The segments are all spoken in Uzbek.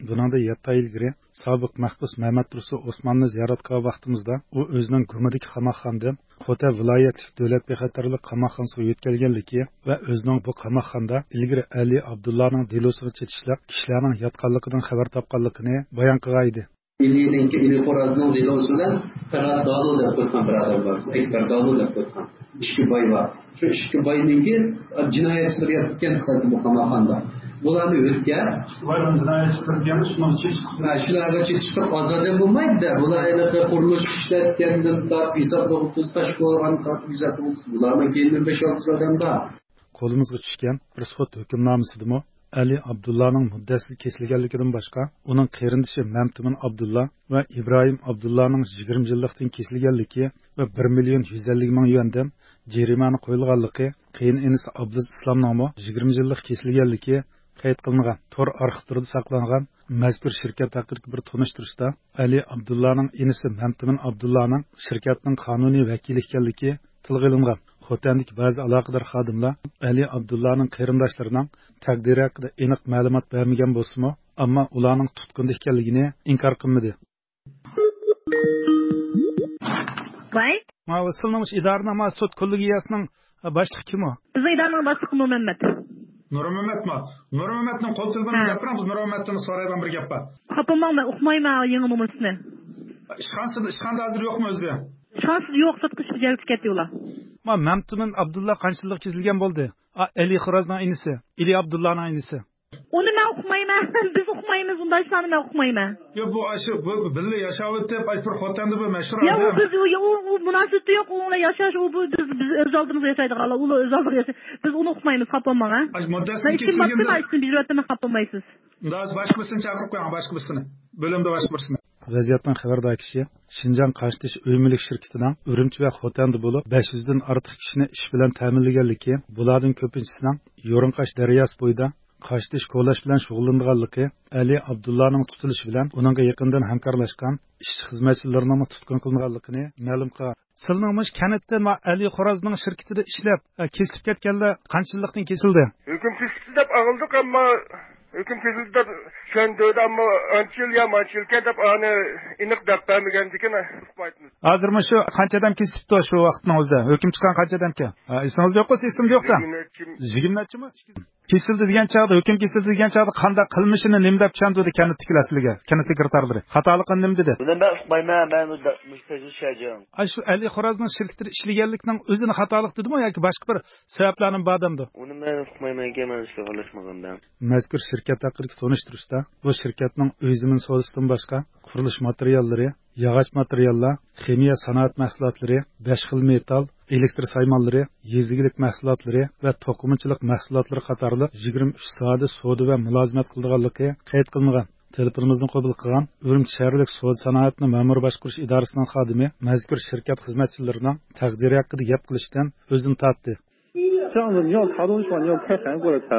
Buningda 7 yil ilgari sobiq mahbus Mehmet Tursu Osmanni ziyorat qilgan vaqtimizda u o'zining Gumidagi qamoqxonadan Xota viloyatlik davlat bexatarlik qamoqxonasiga yetkazganligi va o'zining bu qamoqxonada ilgari Ali Abdullaning delosini chetishliq kishilarning yotganligidan xabar topganligini bayon qilgan edi. İli Xorazmning delosidan Ferhat Dalo deb qo'ygan bir odam bor. Ekber Dalo deb qo'ygan. İki boy var. Şu iki boyninki jinoyatchilar yotgan qizi bu qamoqxonada. Bularni o'tgan. Bularni jinoyatchilar kelib shuni chechishdi. Shularga chetishib ozodlik bo'lmaydi. Bularni qurilish ishlatgandan tortib hisobga o'tiztash qo'ygan tortib hisobga bularning keyin 5-6 odam bor. Qo'limizga tushgan bir sud hukmnomasidimi Ali Abdullahning muddasi kesilganligidan boshqa uning qarindoshi Mamtumin Abdullah va İbrahim Abdullahning 20 yillikdan kesilganligi va 1 million 150 ming yuandan jarimani qo'yilganligi, qiyin inisi Abduz Islomning 20 yillik kesilganligi qayd qilingan. Tor arxivlarida saqlangan mazkur shirkat haqidagi bir tanishtirishda Ali Abdullahning inisi Mamtumin Abdullahning shirkatning qonuniy vakili ekanligi tilga olingan. Xotandagi ba'zi aloqador xodimlar Ali Abdullahning qarindoshlarining taqdiri haqida aniq ma'lumot bermagan bo'lsa-mu, ammo ularning tutqunda ekanligini inkor qilmadi. Voy? Ma'lumot idoraning mas'ul kollegiyasining boshlig'i kim o? Biz idoraning boshlig'i Nurmuhammad. Nurmuhammadmi? Nurmuhammadning qo'l telefoniga gapiramiz. Nurmuhammaddan so'rayman bir gap bor. Xapamman, uqmayman yangi numarasini. Ishxonada hozir yo'qmi o'zi? Şansı yo'q, sotqish jalb ketdilar. Mamtumin Abdullah qanchalik chizilgan bo'ldi? Ali Xorazmning inisi, Ali Abdullahning inisi. Uni men o'qimayman. Biz o'qimaymiz, unda ishlarni men o'qimayman. Yo bu birga yashab o'tib, bir xotanda bu mashhur odam. Yo biz u munosabati yo'q, unga yashash, u biz o'z oldimizga yashaydigan, ular o'z oldiga yashaydi. Biz uni o'qimaymiz, xapamman, ha. Muddasini kesilganda biz yerdan xapamaysiz. Unda boshqa birisini chaqirib qo'ying, boshqa birisini. Bo'limda boshqa birisini. Vaziyatdan xabardor kishi Şinjan Qaştish uyumlik shirkatining Urumchi va Xotanda bo'lib 500 dan ortiq kishini ish bilan ta'minlaganligi, bularning ko'pinchisining Yo'rinqash daryosi bo'yida Qaştish qo'llash bilan shug'ullanganligi, Ali Abdullahning tutilishi bilan uningga yaqindan hamkorlashgan ishchi xizmatchilarining tutqun qilinganligini ma'lum qilgan. Silnimish kanatdan va Ali Xorazmning shirkatida ishlab kesilib ketganlar qanchalikdan kesildi? Hukm kesildi deb ag'ildik, ammo hüküm kesildi deb şöndürdü ama ançılke deb ani iniq deb bermegandikini uqmaymiz. Hozirmi shu qancha odam kesibdi shu vaqtning o'zida? Hukm chiqqan qancha odamga? Esingiz yo'q bo'lsa esim yo'qda. 20 kesildi degan chog'da, hukm kesildi degan chog'da qanday qilmishini nima deb tushuntirdi kanat tiklasligi, kanat sekretarlari. Xatoligini nima dedi? Buni men uqmayman, men mustajil shajam. Shu Ali Xorazmning shirkatida ishlaganlikning o'zini xatolik dedimi yoki boshqa bir sabablarni bordimdi? Uni men uqmayman, men ishlayolmaganman. Mazkur shirkat haqidagi tanishtirishda bu shirkatning o'zining savdosidan boshqa qurilish materiallari, yog'och materiallar, ximiya sanoat mahsulotlari, 5 xil metal, elektr saymonlari, yezigilik mahsulotlari va to'qimachilik mahsulotlari qatorli 23 soat savdo va mulozimat qilganligi qayd qilingan. Telefonimizni qabul qilgan Urumchi shaharlik savdo sanoatni ma'mur boshqarish idorasining xodimi mazkur shirkat xizmatchilarining taqdiri haqida gap qilishdan o'zini tortdi. 这样子你要查东西的话，你要开函过来开。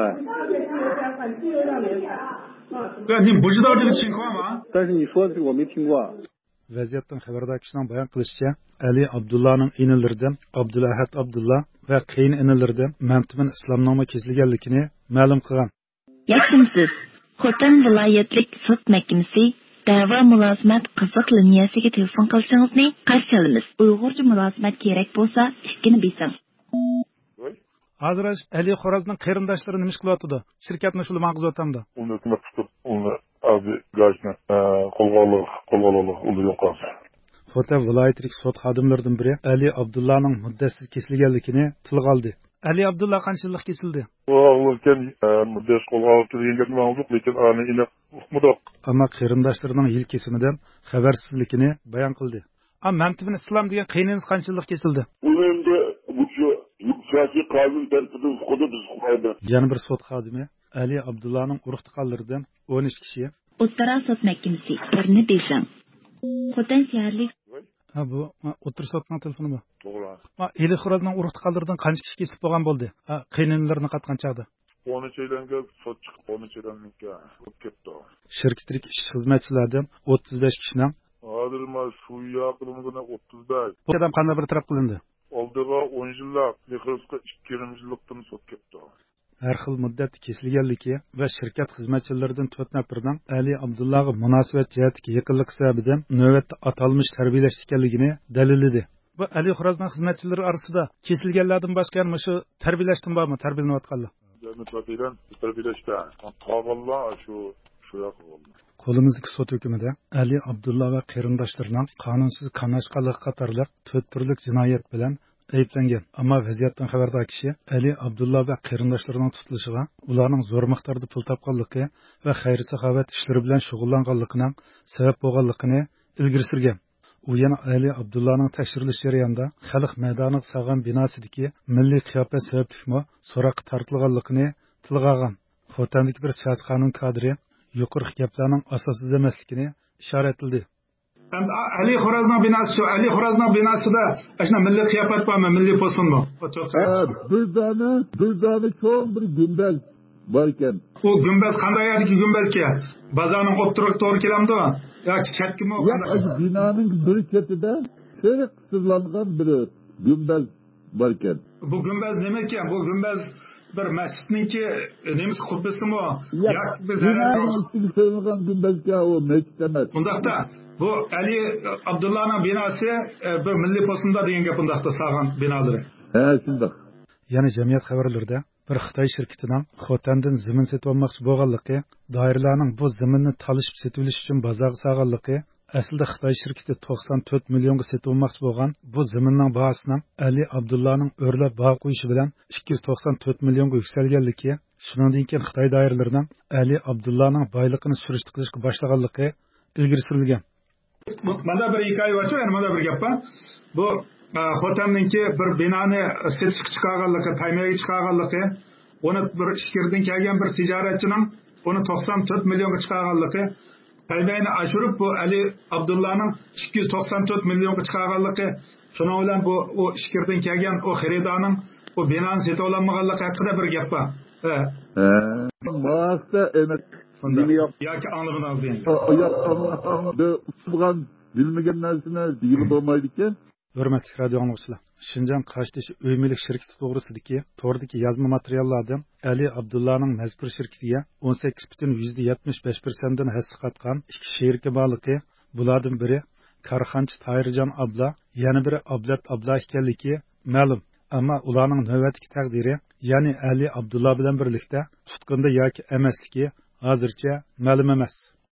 对，你不知道这个情况吗？ 但是你说的我没听过。 Vaziyatdan xabardor kishining bayon qilishicha, Ali Abdullahning inilaridan Abdulahad Abdullah va qiyin inilaridan Mamtumin Islomning kesilganligini ma'lum qilgan. Yaxshimisiz? Xotan viloyatlik sud mahkamasi da'vo mulozimat qiziq liniyasiga telefon qilishingizni qarshi olamiz. Uyg'urcha mulozimat kerak bo'lsa, ikkini besing. Hozir Ali Xorazmning qarindoshlari nima qilyapti? Shirkatni shuni ma'quz o'tamdi. Uni tutib, uni abi gajni qo'lga yo'qoldi. Xota viloyatlik sud xodimlaridan biri Ali Abdullahning muddasi kesilganligini tilga oldi. Ali Abdullah qanchalik kesildi? O'g'ilken muddasi qo'lga olingan ma'lum, lekin ani ina uqmadik. Ammo qarindoshlarining yil kesimidan xabarsizligini bayon qildi. Mamtumin Islom degan qiyniniz qanchalik kesildi? Endi bu siyosiy qonun tartibini xudo biz qo'ydi. Yana bir sud xodimi Ali Abdullahning urug'tiqanlaridan 13 kishi. O'ttara sud mahkamasi birini besing. Xotan shaharlik Bu o'tir sotgan telefoni bu. To'g'ri. Ali Xorazmning urug'tiqanlaridan qancha kishi kesib bo'lgan bo'ldi? Qiynanlarni qatgan chaqdi. 13 yilga sot chiqib 13 yilga ketdi. Shirkatdagi ish xizmatchilaridan 35 kishining hozir ma shu yaqinimizda 35. Bu odam qanday bir taraf qilindi? Oldiga 10 yillar, Mexrosga 2 yillikdan sot ketdi. har xil muddat kesilganligi va shirkat xizmatchilaridan 4 nafarining Ali Abdullaga munosabat jihatdagi yaqinlik sababidan navbatda atalmish tarbiyalash ekanligini dalilladi. Bu Ali Xorazning xizmatchilari orasida kesilganlardan boshqa ham shu tarbiyalashdan bormi, tarbiyalanayotganlar? Tarbiyalashda qolganlar shu Qo'limizdagi sud hukmida Ali Abdulla va qarindoshlarining qonunsiz qamashqanlik qatorliq 4 turlik jinoyat bilan ayblangan. Ammo vaziyatdan xabardor kishi Ali Abdulla va qarindoshlarining tutilishiga, ularning zo'r miqdorda pul topganligi va xayr-saxovat ishlari bilan shug'ullanganligining sabab bo'lganligini ilgari surgan. U yana Ali Abdullaning tekshirilish jarayonida xalq maydoniga solgan binosidagi milliy qiyofat sabablikmi so'roqqa tortilganligini tilga olgan. Xotandagi bir siyosiy qonun kadri yuqori gaplarning asossiz emasligini ishorat qildi. Ali Xorazning binosi shu. Ali Xorazning binosida ashna milliy qiyofat bormi, milliy po'sinmi? Bir tane cho'ng bir gumbaz bor ekan. U gumbaz qanday yerdagi gumbazki? Bozorning o'ttirib to'g'ri kelamdi yoki chatkimi? Binoning bir chetida seri qisirlangan bir gumbaz bor ekan. Bu gumbaz nima ekan? Bu gumbaz bir masjidniki nemiz qubbasimi? Yoki biz so'yilgan gumbazga o masjid emas. Bundaqda bu Ali Abdullahning binosi bir milliy po'sinda degan gap bundaqda sog'an binolari. Shundoq. Ya'ni jamiyat xabarlarida bir Xitoy shirkatining Xotandan zamin sotib olmoqchi bo'lganligi, doiralarning bu zaminni talishib sotib olish uchun bozorga solganligi, aslida Xitoy shirkati 94 millionga sotib olmoqchi bo'lgan bu zaminning bahosining Ali Abdullahning o'rlab baho qo'yishi bilan 294 millionga yuksalganligi, shuningdek Xitoy doiralarining Ali Abdullahning boyligini surishti qilishga boshlaganligi ilgari surilgan. Mana bir hikoya bor, yana mana bir gap bor. Bu Xotanninki bir binoni sotishga chiqarganligi, paymaga chiqarganligi, uni bir ishkirdan kelgan bir tijoratchining uni 94 millionga chiqarganligi, paymayni oshirib bu Ali Abdullahning 294 millionga chiqarganligi, shuning bilan bu o ishkirdan kelgan o xaridorning o binoni sotib olmaganligi haqida bir gap bor. Maqta nima yo'q yoki anglamadingiz endi. Yo'q, bilmagan narsani deyilib bo'lmaydi ekan. Hurmatli radio anglag'uchilar, Shinjan Qashtish uy mulk shirkati to'g'risidagi tordagi yozma materiallardan Ali Abdullahning mazkur shirkatiga 18,75% dan hissa qatgan ikki sherika borligi, bulardan biri Karxanchi Tayirjon Abla, yana biri Ablat Abla ekanligi ma'lum. Ammo ularning navbatdagi taqdiri, ya'ni Ali Abdullah bilan birlikda tutqunda yoki emasligi hozircha ma'lum emas.